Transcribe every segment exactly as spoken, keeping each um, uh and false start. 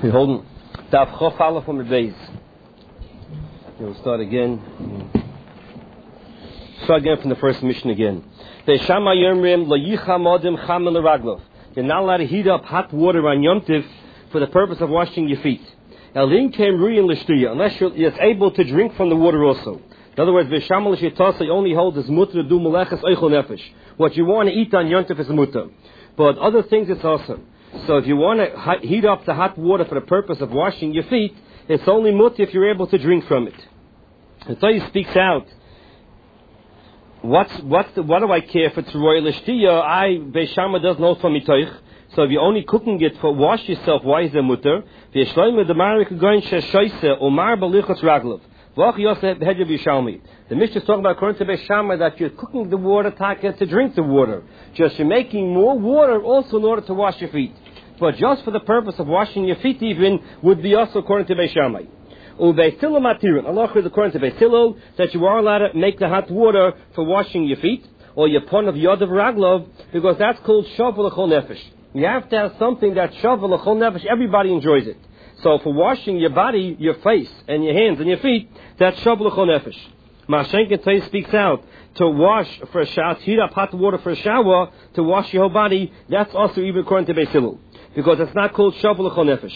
We hold Daf Chof Aleph from the base. We'll start again. Start again from the first mission again. You're not allowed to heat up hot water on Yom Tiv for the purpose of washing your feet. Unless you're able to drink from the water also. In other words, he only holds his mutter to do meleches oichel nefesh. What you want to eat on Yom Tiv is mutter. But other things it's also. So if you want to heat up the hot water for the purpose of washing your feet, it's only mutter if you're able to drink from it. And so he speaks out. What's what's the, what do I care if it's royal shtiyah? I Beis Shammai doesn't know from mitoich. So if you're only cooking it for wash yourself, why is there mutter? The Mishnah is talking about according to Beis Shammai that you're cooking the water to drink the water. Just you're making more water also in order to wash your feet. But just for the purpose of washing your feet even would be also according to Beis Shammai. Ubeis matirin. Allah is according to Beis Hillel that you are allowed to make the hot water for washing your feet or your pon of yod of raglov because that's called shav l'chol nefesh. You have to have something that shav l'chol nefesh. Everybody enjoys it. So for washing your body, your face, and your hands and your feet, that's shav l'chol nefesh. Mashenkin Tay speaks out to wash for a shower, to heat up hot water for a shower, to wash your whole body. That's also even according to Beis Hillel because it's not called shav l'chol nefesh.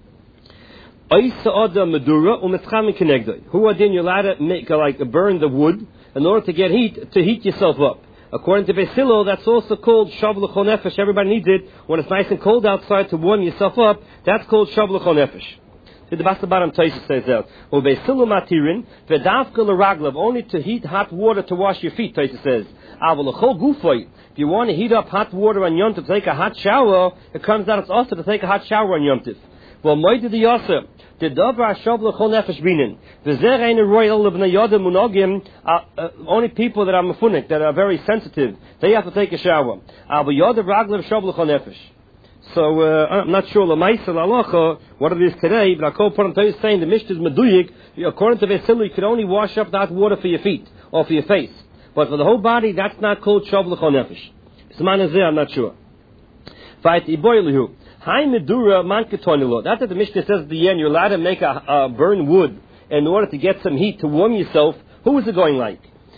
Who are then you're allowed to make like burn the wood in order to get heat to heat yourself up. According to Beis Hillel, that's also called shav l'chol nefesh. Everybody needs it when it's nice and cold outside to warm yourself up. That's called shav l'chol nefesh. The Basta Baram Taisa says that. Or Beis Hillel matirin v'davka l'raglav, only to heat hot water to wash your feet. Taisa says. Aval l'chol gufay. If you want to heat up hot water on Yom Tov to take a hot shower, it comes out it's also to take a hot shower on Yom Tov. Well, moed the yasser. The davar shav l'chol nefesh binin. V'zer ein royal l'bnei yodem unogim. Only people that are mafunik, that are very sensitive, they have to take a shower. Aval yodav raglav shav l'chol nefesh. So uh, I'm not sure l'maisa l'alacha what it is today, but I call upon is saying the Mishnah is meduyik. According to Beis Hillel, you could only wash up that water for your feet or for your face, but for the whole body, that's not called shav l'chol nefesh. Zman hazeh, I'm not sure. Vayit iboylihu. Hai medura man ketonilo. That's what the Mishnah says at the end. You're allowed to make a uh, burn wood in order to get some heat to warm yourself. Who is it going like?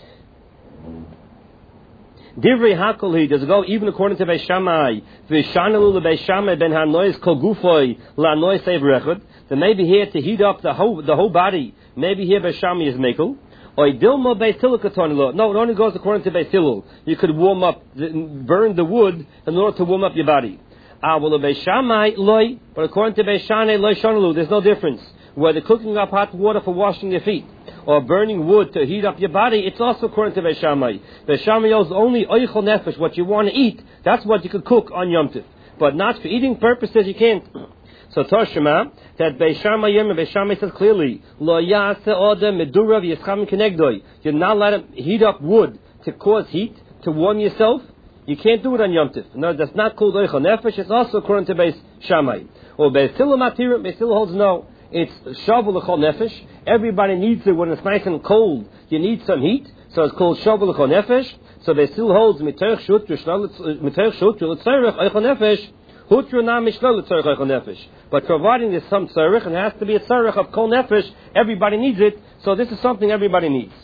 Divrei Hakolhi, does it go even according to Beis Shammai? V'shanalu leBeis Shammai ben hanois kol gufoi la'anois sevrechad. Then maybe here to heat up the whole the whole body. Maybe here Beis Shammai is mekel. Or dilmo Beis Hillel ketonilo. No, it only goes according to Beis Hillel. You could warm up, burn the wood in order to warm up your body. Ah, well, Beis Shammai loy, but according to Beis Shammai loy shanalu, there's no difference. Whether cooking up hot water for washing your feet or burning wood to heat up your body, it's also according to Beis Shammai. Beis Shammai is only oichel nefesh, what you want to eat. That's what you could cook on Yom Tiv, but not for eating purposes. You can't. So Toshima that Beis Shammai Yom Beis Shammai says clearly lo yase odem medura v'yischam kenegdoi. You're not allowed to heat up wood to cause heat to warm yourself. You can't do it on Yom Tiv. No, that's not called oichel nefesh. It's also according to Beis Shammai. Or Beis Hillel matirim. Beis Hillel holds no. It's shav l'chol nefesh. Everybody needs it when it's nice and cold. You need some heat, so it's called shav l'chol nefesh. So Beis Hillel holds mitoich shutru mitoich shutru l'tzarech oichel nefesh. Hutru na mishlol l'tzarech oichel nefesh. But providing there's some tzarech, and it has to be a tzarech of kol nefesh, everybody needs it. So this is something everybody needs.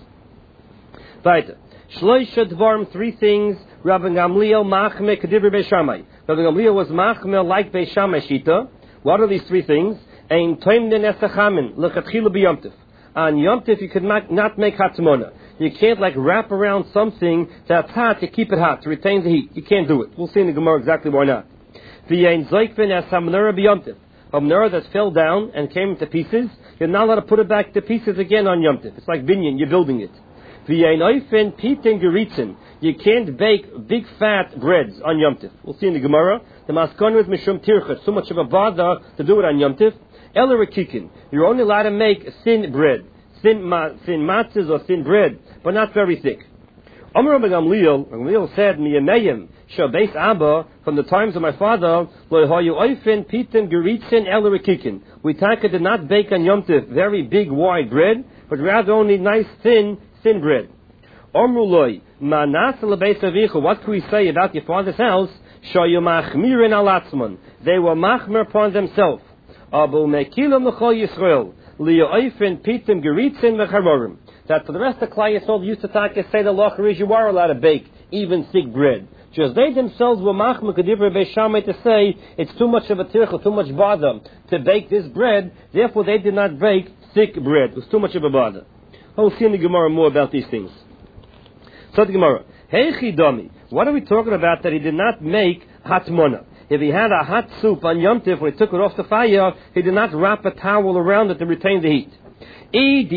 Weiter. Shloisha dvarim, three things. Rabbi Gamliel machme k'divrei Beis Shammai. Rabbi Gamliel was machme like Beis Shammai shita. What are these three things? Ein toim den esachamin lechatchila b'Yom Tiv. On Yom Tiv you could not make hatzmona. You can't like wrap around something that's hot to keep it hot, to retain the heat. You can't do it. We'll see in the Gemara exactly why not. V'yein zoikvin es hamnara b'Yom Tiv. A menorah that fell down and came into pieces, you're not allowed to put it back to pieces again on Yom Tiv. It's like binyan, you're building it. V'yein oifen pitin geritzin. You can't bake big fat breads on Yom Tiv. We'll see in the Gemara. The maskonu is mishum tirchas. So much of a vada to do it on Yom Tiv. Ela rekikin. You're only allowed to make thin bread, thin ma- thin matzahs or thin bread, but not very thick. Amar Rabbi Gamliel, Gamliel said, "Miyameyim shel beis Abba, from the times of my father, lo hayu oifen pitin geritzin ela rekikin. We taka did not bake on Yom Tiv very big wide bread, but rather only nice thin thin bread. Amru loy manas lebeis avicha. What can we say about your father's house? Shayu machmirin alatzman. They were machmir upon themselves. Abu Mekilim L'chol Yisrael, Li'oifin Pitim Geritzin V'charorim. That for the rest of Klal Yisrael used to talk and say the law is you are allowed to bake even thick bread. Just they themselves were machma kedivra Beis Shammai to say it's too much of a tircha, too much bother to bake this bread. Therefore, they did not bake thick bread. It was too much of a bother. We'll see in the Gemara more about these things. So the Gemara, hey chidami, what are we talking about that he did not make hatmona? If he had a hot soup on Yom Tov when he took it off the fire, he did not wrap a towel around it to retain the heat. If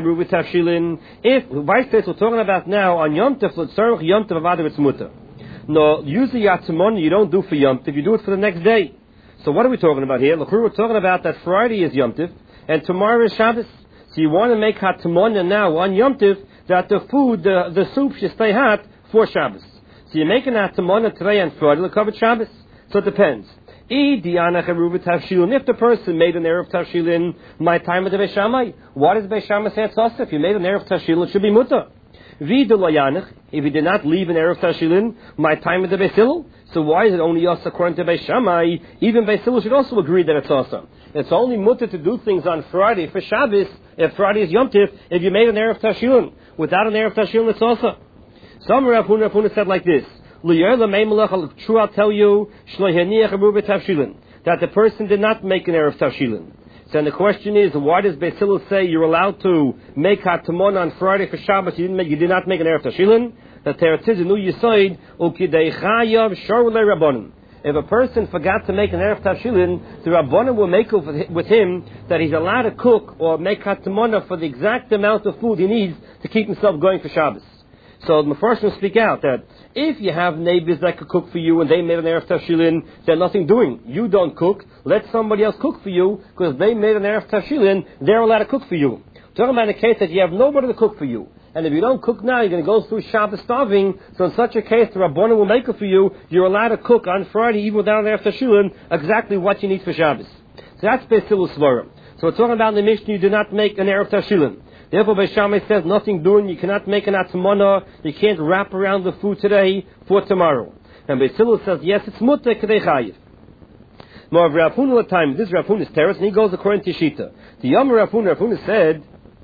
vice we're talking about now on Yom Tov, l'tzarech Yom Tov avada it's mutter. No, usually Yatzimon you don't do for Yom Tov, you do it for the next day. So what are we talking about here? Look, we're talking about that Friday is Yom Tov and tomorrow is Shabbos. So you want to make Hatzimon now on Yom Tov that the food, the, the soup should stay hot for Shabbos. So you're making Hatzimon today and Friday to cover Shabbos. So it depends. If the person made an Erev Tavshilin, my time of the Beis Shammai, what does Beis Shammai say it's also? If you made an Erev Tavshilin, it should be mutter. If he did not leave an Erev Tavshilin, my time of the Beis Hillel, so why is it only us according to Beis Shammai? Even Beis Hillel should also agree that it's awesome. It's only mutter to do things on Friday for Shabbos, if Friday is Yom Tov, if you made an Erev Tavshilin. Without an Erev Tavshilin, it's awesome. Some Rav Huna, Rav Huna said like this, true, I'll tell you, that the person did not make an Erev Tavshilin. So then the question is, why does Beis Hillel say you're allowed to make Hatamon on Friday for Shabbos? You didn't make, you did not make an Erev Tavshilin. The Teretz is a new Yisoid, ukidei chayav shorulei rabbanim. If a person forgot to make an Erev Tavshilin, the Rabbanim will make it with him that he's allowed to cook or make Hatamon for the exact amount of food he needs to keep himself going for Shabbos. So the Mefarshim will speak out that if you have neighbors that could cook for you and they made an Erev Tavshilin, they're nothing doing. You don't cook, let somebody else cook for you because they made an Erev Tavshilin, they're allowed to cook for you. Talking about a case that you have nobody to cook for you. And if you don't cook now, you're going to go through Shabbos starving. So in such a case, the Rabbanim will make it for you. You're allowed to cook on Friday, even without an Erev Tavshilin, exactly what you need for Shabbos. So that's Beis Hillel Svarim. So we're talking about in the Mishnah, you do not make an Erev Tavshilin. Therefore, Beis Shammai says nothing doing. You cannot make an atzmona. You can't wrap around the food today for tomorrow. And Beis Hillel says yes, it's mutter kedei chayiv. More of Rav Huna time. This is Rav Huna's terrace, and he goes according to Shita. The Yom Rav Huna, Rav Huna said,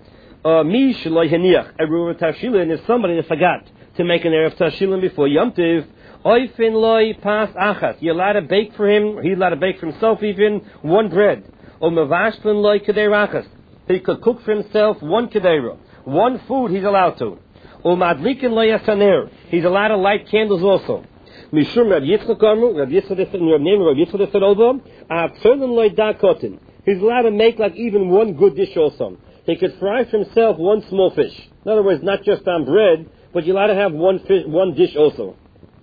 "Mi shloi heniach eruv tavshilin." If somebody forgot to make an erev tavshilin before Yom Tov, oifin loi pas achas. You're allowed to bake for him. He's allowed to bake for himself even one bread. Or mevashtlin loi kedei rachas. He could cook for himself one kedera. One food he's allowed to. Or madlikin lo yasaner. He's allowed to light candles also. Mishum Rav Yitzchak Amru, Rav Yitzchak in your name, Rav Yitzchak said over, Atzerlin lo dakotin. He's allowed to make like even one good dish also. He could fry for himself one small fish. In other words, not just on bread, but you're allowed to have one fish, one dish also.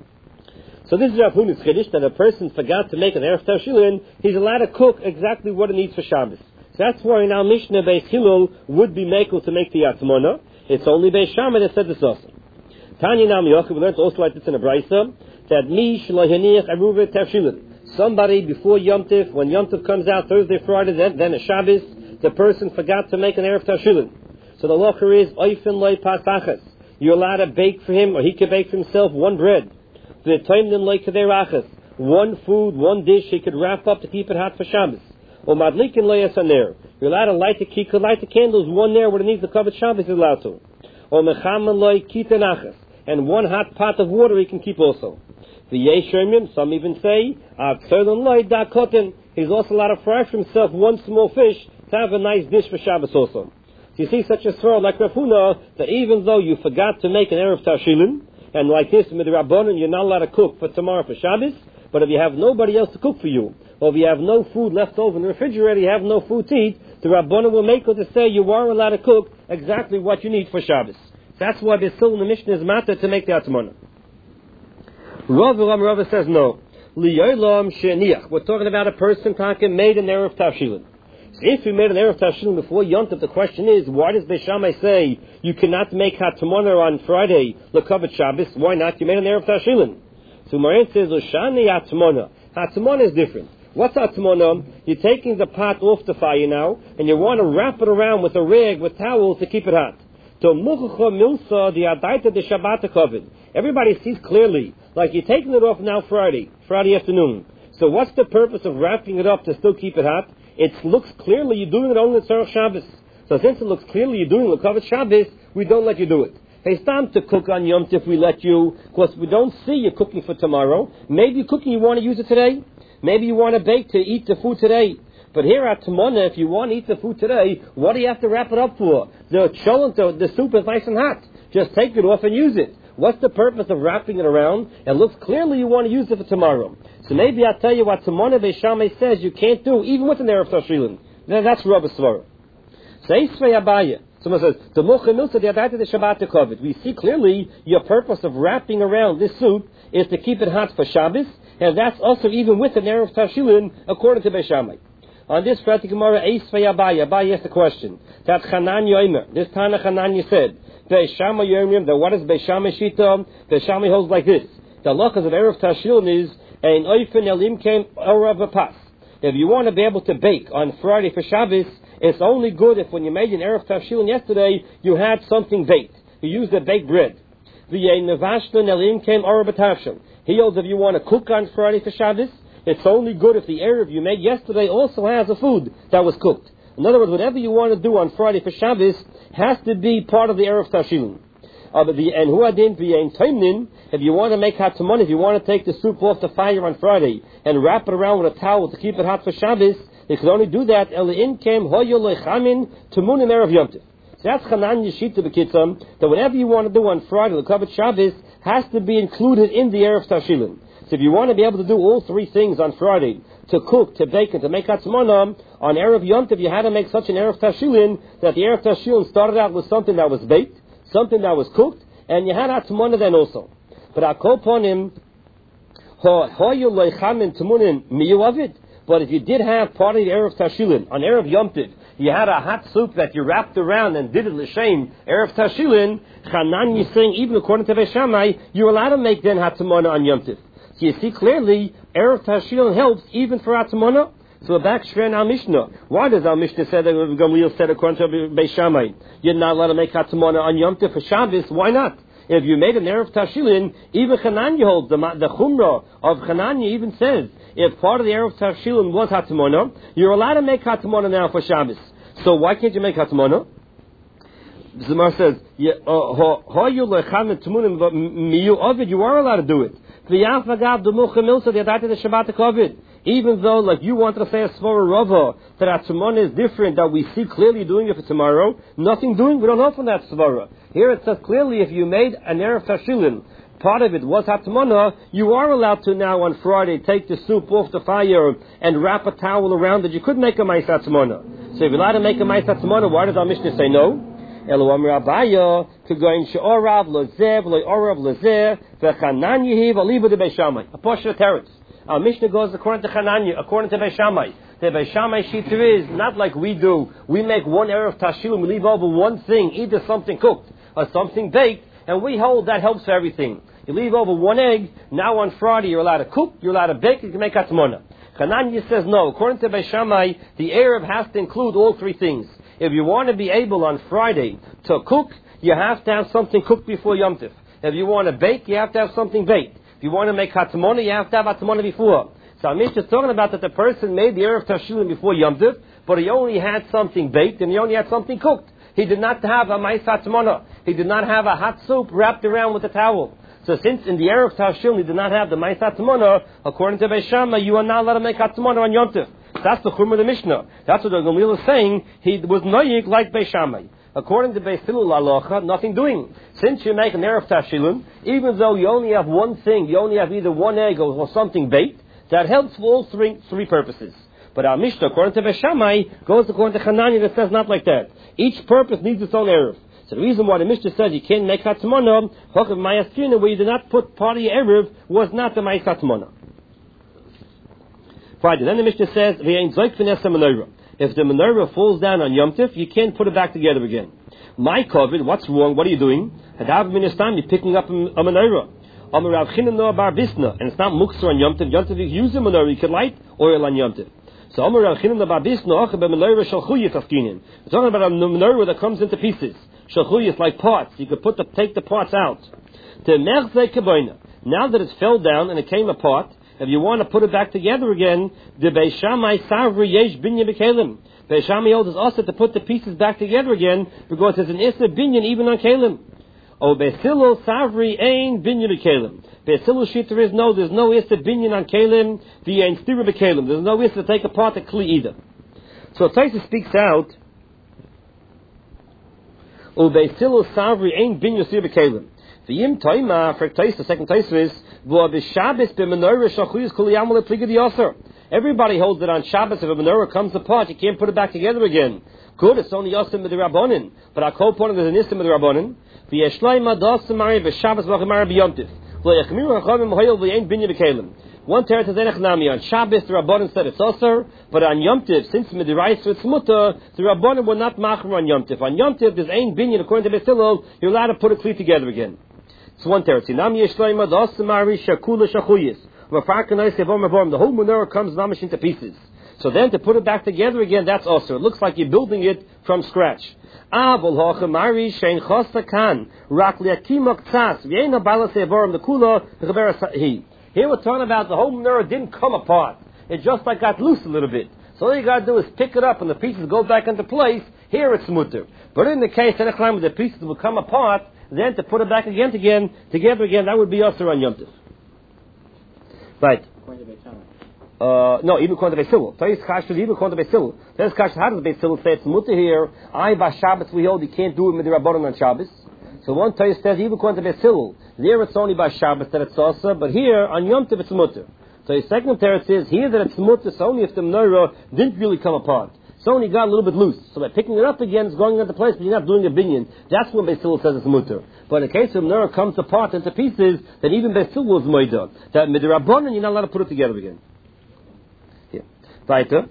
So this is Rav Huna's chiddush that a person forgot to make an erev tavshilin. He's allowed to cook exactly what he needs for Shabbos. So that's why in our Mishnah, Beis Hillel would be makel to make the Yatzmona. It's only Beis Shammai that said this also. Tanya Nam Yochid, we learned also like this in a Brisa, that mi shelo haniach eruv tavshilin. Somebody before Yom Tov, when Yom Tov comes out Thursday, Friday, then, then a Shabbos, the person forgot to make an erev tavshilin. So the locher is oifin loy pasachas. You're allowed to bake for him, or he can bake for himself one bread. The toimdim loy kederachas. One food, one dish he could wrap up to keep it hot for Shabbos. Or madlikin lo yasaner. You're allowed to light the he could light the candles one there where it needs to cover Shabbos is allowed to. Or mechaman lo kitanachas. And one hot pot of water he can keep also. The yeshemim, some even say, avtzerlin lo dakotin. He's also allowed to fry for himself one small fish to have a nice dish for Shabbos also. So you see such a throw like Rav Huna, that even though you forgot to make an erev tavshilin, and like this with the Rabbanon, you're not allowed to cook for tomorrow for Shabbos, but if you have nobody else to cook for you, or if you have no food left over in the refrigerator, you have no food to eat, the Rabbanon will make it to say you are allowed to cook exactly what you need for Shabbos. That's why Beis Hillel in the Mishnah is matter to make the Atmana. Rav Rav says no. Liyolam sheniach. We're talking about a person talking made an erev tavshilin. So if you made an erev tavshilin before Yom Tov, the question is, why does Beis Shammai say you cannot make Hatmana on Friday l'kavet Shabbos? Why not? You made an erev tavshilin. So Maran says, Oshani Hatmana. Hatmana is different. What's Hatmana? You're taking the pot off the fire now, and you want to wrap it around with a rag, with towels to keep it hot. Everybody sees clearly, like you're taking it off now Friday, Friday afternoon. So what's the purpose of wrapping it up to still keep it hot? It looks clearly you're doing it only in Tzarech Shabbos. So since it looks clearly you're doing L'Kavod Shabbos, we don't let you do it. Hey, it's time to cook on Yom Tov, we let you, because we don't see you cooking for tomorrow. Maybe you're cooking, you want to use it today. Maybe you want to bake to eat the food today. But here at Timona, if you want to eat the food today, what do you have to wrap it up for? The cholent, the soup is nice and hot. Just take it off and use it. What's the purpose of wrapping it around? It looks clearly you want to use it for tomorrow. So maybe I'll tell you what Timona Beis Shammai says you can't do, even with an Erev Tashilin. That's Rabbi Svara. Seisvei Abaya. Someone says, the Mocha the Adata the Shabbat Kovid. We see clearly your purpose of wrapping around this soup is to keep it hot for Shabbos, and that's also even with an Erev Tashilin, according to Beis Shammai. On this Friday Gemara, Eisvei Abaya. Abaya asked the question. That Chananya Omer. This Tana Chananya said, Beis Shammai Yomrim, that what is Beis Shammai Shita? Beis Shammai holds like this. The halachas of Erev Tashilin is, ein oifen elim kem orav pas. If you want to be able to bake on Friday for Shabbos, it's only good if when you made an Erev Tashilin yesterday, you had something baked. You used a baked bread. He holds if you want to cook on Friday for Shabbos, it's only good if the Erev you made yesterday also has a food that was cooked. In other words, whatever you want to do on Friday for Shabbos has to be part of the Erev Tashilin. Uh, but the and who adin v'yein taimnin, if you want to make hatzamon, if you want to take the soup off the fire on Friday and wrap it around with a towel to keep it hot for Shabbos, you can only do that elin kem hoyo lechamin tumunim erev Yom Tov. So that's Chanan Yeshita B'Kitzam, that whatever you want to do on Friday, the L'Kavod Shabbos, has to be included in the Erev Tashilin. So if you want to be able to do all three things on Friday, to cook, to bake, and to make hatzamon, on Erev Yom Tov you had to make such an Erev Tashilin that the Erev Tashilin started out with something that was baked, something that was cooked, and you had hatzamon then also. But I call upon him, but if you did have part of the Erev Tashilin, on Erev Yom Tov, you had a hot soup that you wrapped around and did it l'shem Erev Tashilin, Chanan is saying, even according to Beis Shammai, you're allowed to make then hatzamon on Yom Tov. So you see clearly, Erev Tashilin helps even for hatzamon. So back straight in our Mishnah. Why does our Mishnah say that Gamliel said according to Beis Shammai, you're not allowed to make hatzamon on Yom Tov for Shabbos? Why not? If you made an Erev Tashilin, even Chananya holds, the, the Chumrah of Chananya even says, if part of the Erev Tashilin was hatzamon, you're allowed to make hatzamon now for Shabbos. So why can't you make hatzamon? Zimar says, you are allowed to do it. Even though, like you wanted to say a Svara Rava, that hatzamon is different, that we see clearly doing it for tomorrow, nothing doing, we don't know from that Svara. Here it says clearly, if you made an Erev Tashilin, part of it was hatzamon, you are allowed to now on Friday take the soup off the fire and wrap a towel around it. You could make a mais hatzamon. So if you're allowed to make a mais hatzamon, why does our Mishnah say no? Elo Amar Abaya to go in she'orav lezev le'orav lezeh v'chanan yehiv aliba de Beis Shammai. A portion of teretz. Our Mishnah goes according to Chananya, according to Beis Shammai. The Beis Shammai shita is not like we do. We make one Erev Tashilin, we leave over one thing, either something cooked or something baked, and we hold that helps for everything. You leave over one egg, now on Friday you're allowed to cook, you're allowed to bake, you can make hatzamon. Chananya says no. According to Beis Shammai, the Erev has to include all three things. If you want to be able on Friday to cook, you have to have something cooked before Yom Tov. If you want to bake, you have to have something baked. If you want to make hatzamon, you have to have hatzamon before. So our Mishnah is talking about that the person made the Erev Tashilin before Yom Tov, but he only had something baked and he only had something cooked. He did not have a mais hatzamon. He did not have a hot soup wrapped around with a towel. So since in the Erev Tashilin he did not have the mais hatzamon, according to Beis Shammai, you are not allowed to make hatzamon on Yom Tov. That's the Chumrah of the Mishnah. That's what the Gamliel is saying. He was noyik like Beis Shammai. According to Beis Hillel halacha, nothing doing. Since you make an Erev Tashilin, even though you only have one thing, you only have either one egg or, or something baked, that helps for all three three purposes. But our Mishnah, according to Beis Shammai, goes according to Chananya that says not like that. Each purpose needs its own Erev. So the reason why the Mishnah says you can't make hatzamon, Hokav Mayaskina, where you did not put part of your Erev, was not the mais hatzamon. Friday. Then the Mishnah says, if the menorah falls down on Yom Tov, you can't put it back together again. My COVID, what's wrong? What are you doing? You're picking up a menorah. And it's not muksar on Yom Tov. Yom Tov, you use a menorah, you can light oil on Yom Tov. So Amar Rav Chinam Bar Bisna Acha B'Menorah Shalchuyis Afkinin. We're talking about a menorah that comes into pieces. Shalchuyis, like parts. You could put the take the parts out. The Merchzei Kaboina. Now that it fell down and it came apart, If you want to put it back together again, the Beis Shammai Savri Yesh Binyan B'Kelim. Beis Shammai holds us also to put the pieces back together again because there's an Issa Binyan even on Kelim. Oh, Beis Hillel Savri Ein Binyan B'Kelim. Beis Hillel sheet there is no, there's no Issa Binyan on Kelim, the Ein Stira B'Kelim. There's no Issa to take apart the Kli either. So Taisa speaks out, Oh, Beis Hillel Savri Ein Binyan Stira B'Kelim. The Yim Taima, for Taisa, second Taisa is, everybody holds that on Shabbos, if a menorah comes apart, you can't put it back together again. Good, it's only Yosim with the Rabbonin. But our co-point is an Issim with the Rabbonin. One teretz is Enech Nami. On Shabbos, the Rabbonin said it's Osir, but on Yom Tiv, since Midirais it's Mutter, the Rabbonin were not Machmer on Yom Tiv. On Yom Tiv, there's Ein Binyan, according to Beis Hillel, you're allowed to put a Kli together again. It's one teretz. Nam Yeshleima, the Osimari, Shakula, Shachuyis. The whole menorah comes namish into pieces. So then to put it back together again, that's also. It looks like you're building it from scratch. Here we're talking about the whole menorah didn't come apart. It just like got loose a little bit. So all you got to do is pick it up and the pieces go back into place. Here it's mutter. But in the case of the pieces will come apart, then to put it back again, again together again, that would be also on Yom Tov. Right. Uh, no, even according to Beis Hillel. Tayis Kash is even according to Beis Hillel. Tayis Kash, how does Beis Hillel say it's mutter here? I by Shabbos we hold you can't do it with the Rabbanon on Shabbos. So one Tayis says even according to Beis Hillel, there it's only by Shabbos that it's also, but here on Yom Tov it's mutter. So his second teretz says here that it's mutter, it's only if the menorah didn't really come apart. It's only got a little bit loose. So by picking it up again, it's going into place, but you're not doing a binyan. That's when Beis Hillel says it's mutter. But in the case of menorah comes apart into pieces, then even Beis Hillel is moida. That midrabanan, you're not allowed to put it together again. Here. Weiter.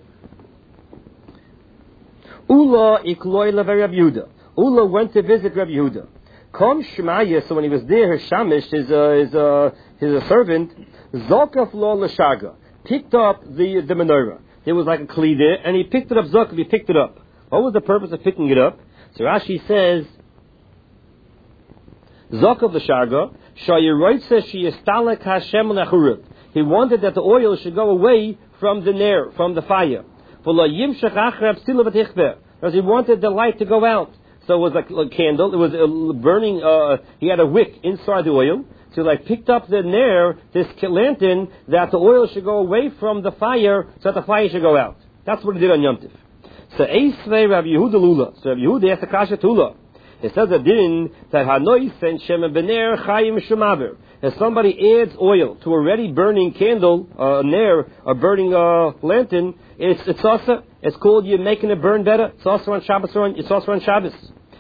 Ula ikloy lever Rabbi Yehuda. Ula went to visit Rabbi Yehuda. Kom Shemaya, so when he was there, his shamish, his, uh, his, uh, his servant, Zokaf lo l'shaga, picked up the, the menorah. There was like a kli there, and he picked it up, Zokaf, he picked it up. What was the purpose of picking it up? So Rashi says, Zokaf l'shaga, Shayiroit says, she istalek Hashem l'achurut. He wanted that the oil should go away from the nair, from the fire. Because he wanted the light to go out. So it was like a candle. It was a burning. Uh, he had a wick inside the oil. So like picked up the nair, this lantern, that the oil should go away from the fire, so that the fire should go out. That's what he did on Yom Tov. So Eisvei Rabbi Yehuda Lula. So Rabbi Yehuda asked the Kasha Tula. It says that din that Hanoi sent Shem Bener Chayim Shemaver. If somebody adds oil to a already burning candle, a uh, nair, a burning uh, lantern, it's it's also it's called you're making it burn better. It's also on Shabbos. It's also on Shabbos.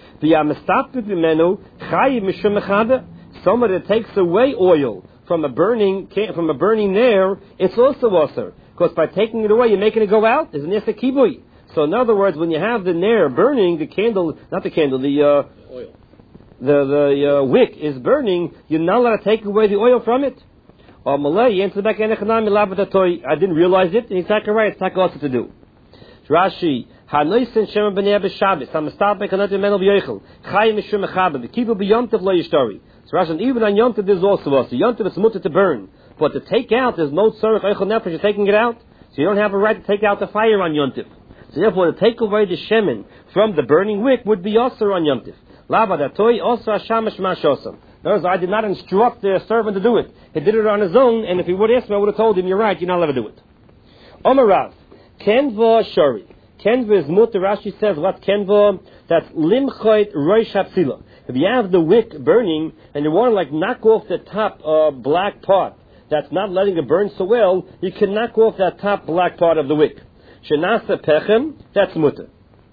Somebody that takes away oil from a burning from a burning nair, it's also also because by taking it away, you're making it go out. There's an esa kibui. So in other words, when you have the nair burning, the candle, not the candle, the uh, oil. The the uh, wick is burning, you're not allowed to take away the oil from it. Or Malay, you answer back, I didn't realize it, and he's not right, it's not also to do. Rashi, Hanoisen Shem B'nei B'Shabbos, Hamastap B'Kanet Menel B'Yochel, Chayim Mishum Mechaber, the Kibbutz B'Yom Tov Lo Yishtori. So Rashi, even on Yom Tov there's also us. Yom Tov is mutter to burn, but to take out, there's no tzarech Eichel Nefesh, you're taking it out, so you don't have a right to take out the fire on Yom Tov. So therefore, to take away the shemen from the burning wick would be also on Yom Tov. Lava datoi also hashamish mashosam. In other words, I did not instruct the servant to do it. He did it on his own, and if he would ask me, I would have told him, you're right, you're not allowed to do it. Omarav, kenva shari. Kenva is mutter. Rashi says, what kenva? That's limchoit roish hapsila. If you have the wick burning, and you want to like knock off the top uh, black part, that's not letting it burn so well, you can knock off that top black part of the wick. Shenasa pechem, that's mutter.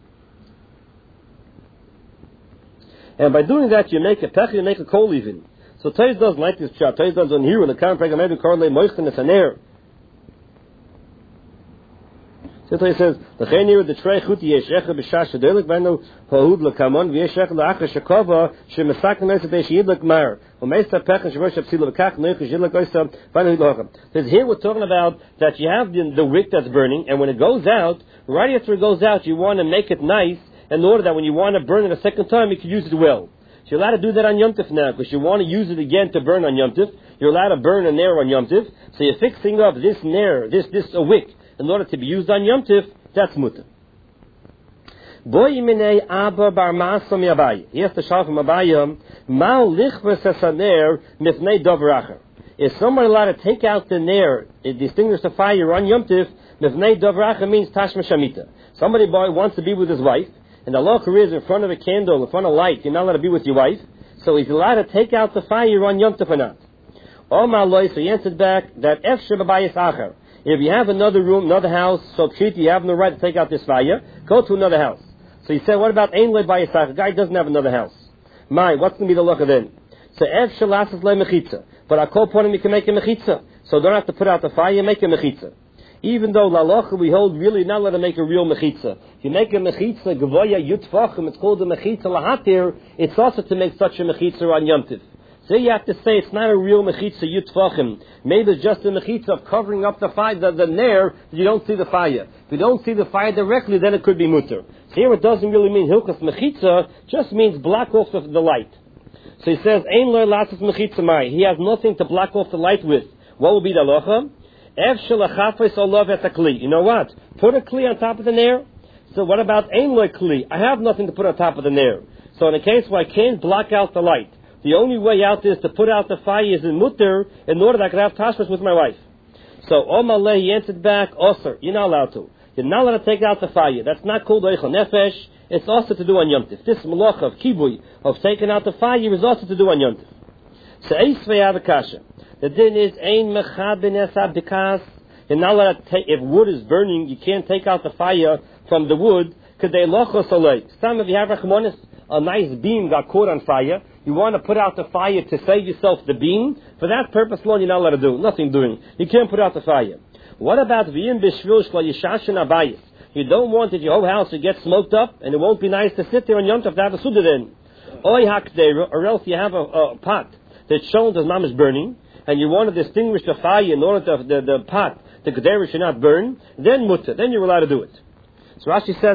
And by doing that, you make a pech, you make a coal even. So Taiz doesn't like this chap. Taiz doesn't hear when the current program maybe correlate moisten is an air. So Taiz says, the chaynir the trei chuti yesh echa b'shash adelik b'enu ha'ud l'kamon v'yesh echa l'achar shekova shemesak n'esa b'esh yidlik mar u'meista pech and shemosh ha'psila v'kach n'eich yidlik oisa b'enu ha'lochem. Says here we're talking about that you have the, the wick that's burning, and when it goes out, right after it goes out, you want to make it nice, in order that when you want to burn it a second time, you can use it well. So you're allowed to do that on Yom Tov now, because you want to use it again to burn on Yom Tov. You're allowed to burn a nair on Yom Tov. So you're fixing up this nair, this this a wick, in order to be used on Yom Tov. That's mutter. Boy minei aber bar masom yabai. Here's the shal from Abayim. Mal lichvus esaner mifnei dovracher. Is someone allowed to take out the nair, distinguish the fire on Yom Tov? Mifnei dovracher means tashma shamita. Somebody boy wants to be with his wife, and the law is in front of a candle, in front of light. You're not allowed to be with your wife, so he's allowed to take out the fire on Yom Tov or not. Oh my Lord, so he answered back that efshir b'bayis acher. If you have another room, another house, so pshita, you have no right to take out this fire. Go to another house. So he said, what about ein loy b'bayis acher? Guy doesn't have another house. My, what's going to be the look of then? So efshir lasses le mechitza. But I call upon him, you can make a mechitza. So don't have to put out the fire, make a mechitza. Even though lalocha we hold really not allowed to make a real mechitza. If you make a mechitza gavoya yutfachim, it's called a mechitza lahatir. It's also to make such a mechitza on Yom Tov. So you have to say it's not a real mechitza yutfachim. Maybe it's just a mechitza of covering up the fire, the, the nair. You don't see the fire. If you don't see the fire directly, then it could be mutter. So here it doesn't really mean hilchas mechitza. Just means block off the, the light. So he says ein lo lasas mechitza mai. He has nothing to block off the light with. What will be the halacha? You know what? Put a kli on top of the nair. So what about ein loy kli? I have nothing to put on top of the nair. So in a case where I can't block out the light, the only way out is to put out the fire is in mutter, in order that I could have tashmas with my wife. So Omaleh, he answered back, Osir, you're not allowed to. You're not allowed to take out the fire. That's not called Eichel Nefesh. It's also to do on Yom Tov. This malach of kibui, of taking out the fire, is also to do on Yom Tov. So Eisvei Avakasha. The din is ein mechabin esab bikas. You're not allowed to take, if wood is burning, you can't take out the fire from the wood. Kadei lochos olei. Some of you have rachmanis, a nice beam got caught on fire. You want to put out the fire to save yourself the beam. For that purpose alone, you're not allowed to do nothing doing. You can't put out the fire. What about v'im b'shvil shlo yishashin abayis? You don't want that your whole house to get smoked up, and it won't be nice to sit there on Yom Tov to have a suda then. Oy hakdeira, or else you have a, a pot that's shown as mamish burning, and you want to distinguish the fire in order that the, the pot, the gedera should not burn, then mutter, then you're allowed to do it. So Rashi says,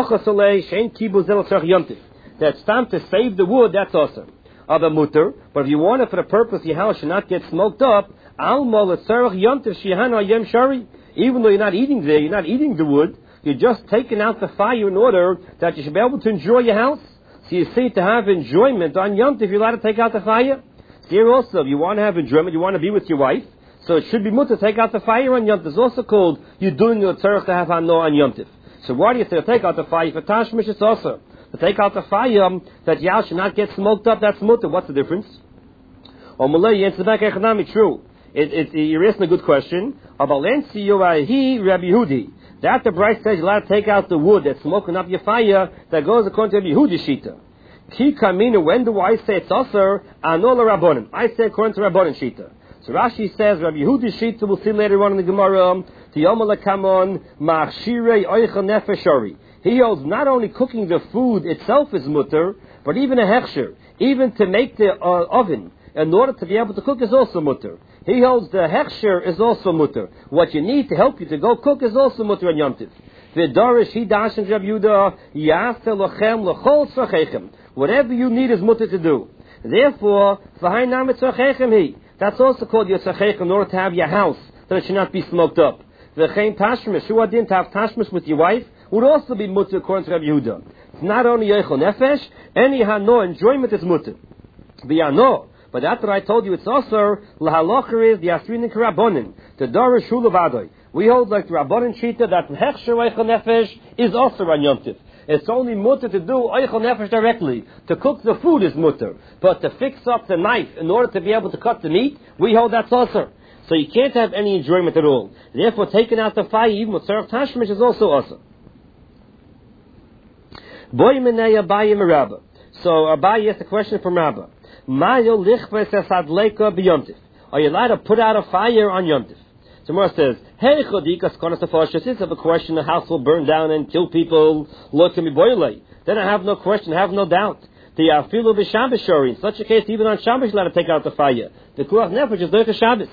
that's time to save the wood, that's awesome. Of a mutter, but if you want it for the purpose your house should not get smoked up, even though you're not eating there, you're not eating the wood, you're just taking out the fire in order that you should be able to enjoy your house. So you see, to have enjoyment on Yom Tov, you're allowed to take out the fire. Here also, if you want to have enjoyment, you want to be with your wife, so it should be mutter to take out the fire on Yom Tov. It's also called you're doing your tzarech to have hano on Yom Tov. So why do you say to take out the fire for tashmish? It's also to take out the fire um, that Yah should not get smoked up. That's mutter. What's the difference? Oh, Malay, you answer back economic. True. It, it, you're asking a good question. Abalensi yoahi Rabbi Yehudi. That the Bright says you're allowed to take out the wood that's smoking up your fire. That goes according to Rabbi Yehudi shita. Ki kamina, when do I say it's also anola rabbonim? I say according to rabbonim shita. So Rashi says Rabbi Yehudi shita, we'll see later on in the Gemara. Tiyomala kamon ma'achshirei oichel nefeshari. He holds not only cooking the food itself is mutter, but even a hechsher, even to make the uh, oven in order to be able to cook is also mutter. He holds the hechsher is also mutter. What you need to help you to go cook is also mutter on Yom Tov. V'darish he dashen Rabbi Yehuda yaseh lochem lechol tzachechem. Whatever you need is mutter to do. Therefore, v'hai namet tzachechem he. That's also called your tzachechem in order to have your house that it should not be smoked up. V'chein tashmish, who didn't have tashmish with your wife, would also be mutter according to Rabbi Yehuda. It's not only yochel nefesh, any hano enjoyment is mutter. V'yano. But after I told you it's also lahalocher is the asrin karabonin, the darish hulavadoi. We hold like the rabbonin shita that hechsher oichel nefesh is also on Yom Tov. It's only mutter to do oichel nefesh directly. To cook the food is mutter, but to fix up the knife in order to be able to cut the meat, we hold that's also. So you can't have any enjoyment at all. Therefore, taking out the fire even with tzarech tashmish is also also. Boy menei Abaye merabba. So Abaye asked a question from Rabba. Mayo lichves esadleika b'yomtiv. Are you allowed to put out a fire on Yom Tov? So Mora says, hey chodikas konas tefashis. This is a question the house will burn down and kill people. Look at me boile. Then I have no question, I have no doubt. The afilu b'Shabbos shori. In such a case, even on Shabbos, you're allowed to take out the fire. The kuach nefesh is like a Shabbos.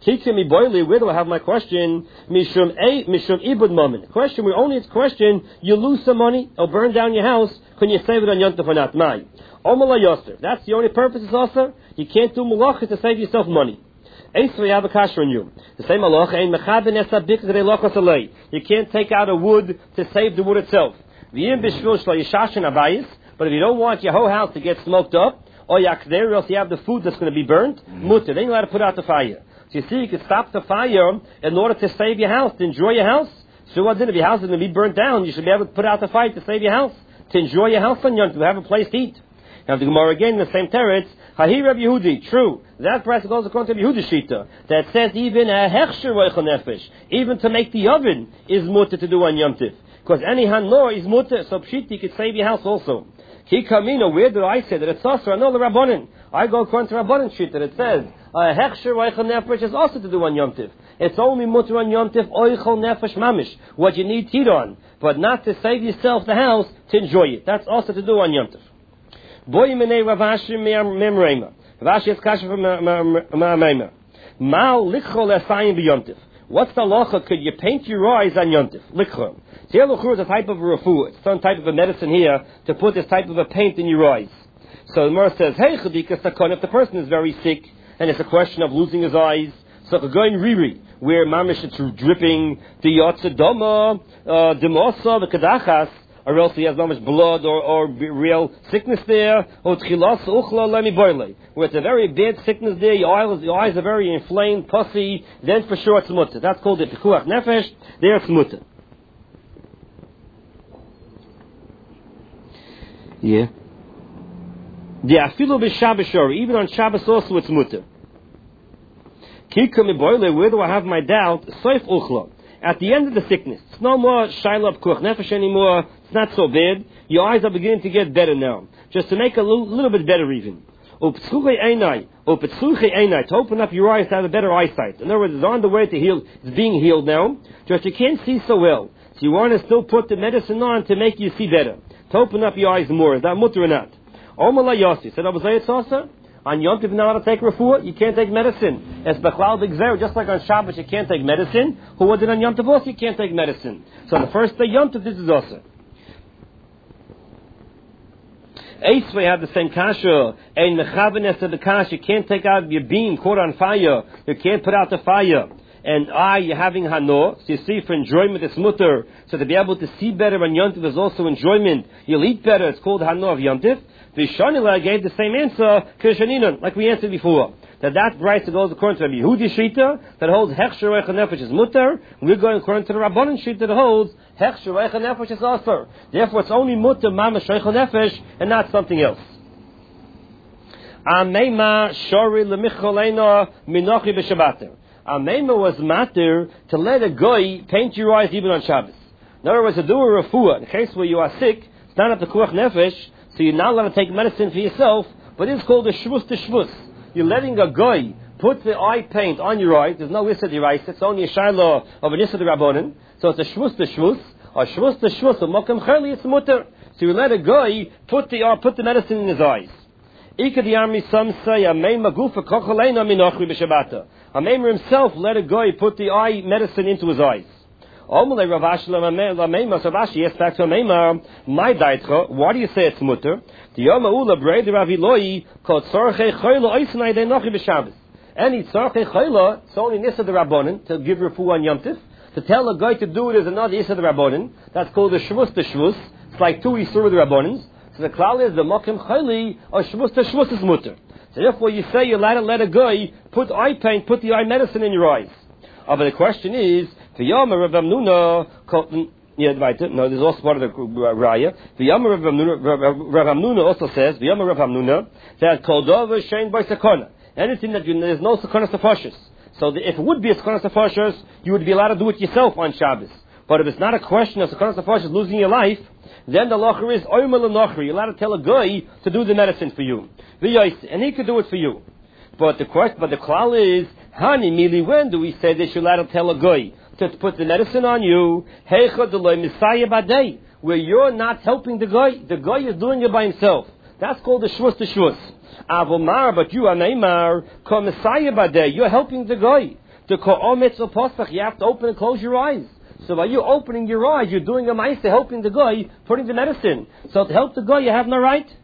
Kikimi boili, where do I have my question? Mishum a mishum ibud moment. Question, we only it's question, you lose some money or burn down your house, can you save it on Yom Tov or not? My. Omala Yoster. That's the only purpose it's also. You can't do malacha to save yourself money. Esrei have a kasher on you. The same malacha ain't mechabin esabik zrei lochas alei. You can't take out a wood to save the wood itself. V'yim b'shvil shlo yishashin abayis. But if you don't want your whole house to get smoked up, or yakder, or else you have the food that's going to be burnt, mutter. Then you're allowed to put out the fire. So you see, you can stop the fire in order to save your house, to enjoy your house. So what then? If your house is going to be burnt down, you should be able to put out the fire to save your house, to enjoy your house on Yom, to have a place to eat. Now the Gemara again in the same teretz, Hahi Reb Yehudi, true. That price goes according to Yehudi Shita, that says even a hechsher roichel nefesh, even to make the oven is mutter to do on Yom Tiv. Because any hanor is mutter, so pshit, you could save your house also. Ki kamino, where do I say that it's also? I know the Rabbanin. I go according to Rabbanin Shita that it says, a hechsher roichel nefesh is also to do on Yom Tiv. It's only mutter on Yom Tiv, oichel nefesh mamish, what you need heat on, but not to save yourself the house, to enjoy it. That's also to do on Yom Tiv. Boy menei Ravashi memrema. Ravashi is kasher from memrema. Mal lichol esayim b'yomtiv. What's the locha? Could you paint your eyes on yomtiv? Lichol. So here lichol is a type of a refu. It's some type of a medicine here to put this type of a paint in your eyes. So the Gemara says, hey chadika sakon. If the person is very sick and it's a question of losing his eyes, so if going riri where mamish it's dripping, the yotza doma, the mosa, the kadachas. Or else he has not much blood or, or real sickness there, or where it's a very bad sickness there, your eyes, your eyes are very inflamed, pussy, then for sure it's mutter. That's called the pikuach nefesh, there it's mutter. Yeah. The afilu b'Shabbos, even on Shabbos also it's mutter. Where do I have my doubt? Soif uchla. At the end of the sickness, it's no more shaila pikuach nefesh anymore. It's not so bad. Your eyes are beginning to get better now. Just to make a little, little bit better even. To open up your eyes to have a better eyesight. In other words, it's on the way to heal. It's being healed now. Just you can't see so well. So you want to still put the medicine on to make you see better. To open up your eyes more. Is that mutter or not? Omala Yossi said, Abuzayat Sasa, on Yom Tov, you're not allowed to take refuah. You can't take medicine. It's Bechlal B'Gzer. Just like on Shabbos, you can't take medicine. Who was it on Yom Tov also? You can't take medicine. So on the first day Yom Tov, this is also. Ace may have the same kasha. And mechabenes of the kasha, you can't take out your beam caught on fire. You can't put out the fire. And I, you're having hano, so you see for enjoyment it's mutter. So to be able to see better on Yom Tov is also enjoyment. You'll eat better. It's called hano of Yom Tov. Vishanila gave the same answer, Kirshaninan, like we answered before. That that price goes according to Rabbi Yehudi Shita, that holds Hechsher Reicha Nefesh is mutter. We're going according to the Rabbanan Shita that holds Hechsher Reicha Nefesh is asur. Therefore, it's only mutter Mamash Reicha Nefesh and not something else. Ameima Shori Lemicholeina Minochi B'Shabbater. Ameima was matter to let a guy paint your eyes even on Shabbos. In other words, to do a refuah, in case where you are sick, it's not up to Kuach Nefesh, so you're not allowed to take medicine for yourself, but it's called a shvus to shvus. You're letting a guy put the eye paint on your eyes. There's no issa d'iraisa. It's only a shayla of an issa d'rabonin. So it's a shvus to shvus. Or shvus to shvus. Or mokam chali, it's mutter. So you let a guy put the uh, put the medicine in his eyes. Ika di'armi, some say, Ameima gufa kochaleina minochri b'shabata. Ameima himself let a guy put the eye medicine into his eyes. Omule Ravashi Lameima, so Ravashi yes back to Ameima, my daitcha, why do you say it's mutter? The Yoma Ula Brei de Raviloi called Tzorchei Chayla Oisanai De Nochi B'Shabbos. Any Tzorchei Chayla, it's only Nissa de Rabbonin, to give refuah on Yom Tiv. To tell a guy to do it is another Issa de Rabbonin. That's called the Shvus de Shvus. It's like two Isur de Rabbonins. So the klal is the Mokim Chayli, or Shvus de Shvus is mutter. So therefore you say you're allowed to let a guy put eye paint, put the eye medicine in your eyes. Oh, but the question is, the Yom Rav Amnuna, yeah, right, no, there's also part of the Raya. The Yom Rav Amnuna also says, the Yom Rav Amnuna, that Koldova Shein by Sakona. Anything that you, there's no Sakona Safashis. So the, if it would be a Sakona Safashis, you would be allowed to do it yourself on Shabbos. But if it's not a question of Sakona Safashis losing your life, then the locher is Oymel Nochri. You're allowed to tell a guy to do the medicine for you. And he could do it for you. But the question, but the klal is, Hani Mili, when do we say they should allowed to tell a guy to put the medicine on you, where you're not helping the guy, the guy is doing it by himself. That's called the shvus to shvus. Avomar, but you are neimar, you're helping the guy. The ko'ometz or posach, you have to open and close your eyes. So by you opening your eyes, you're doing a ma'aseh, helping the guy, putting the medicine. So to help the guy, you have no right.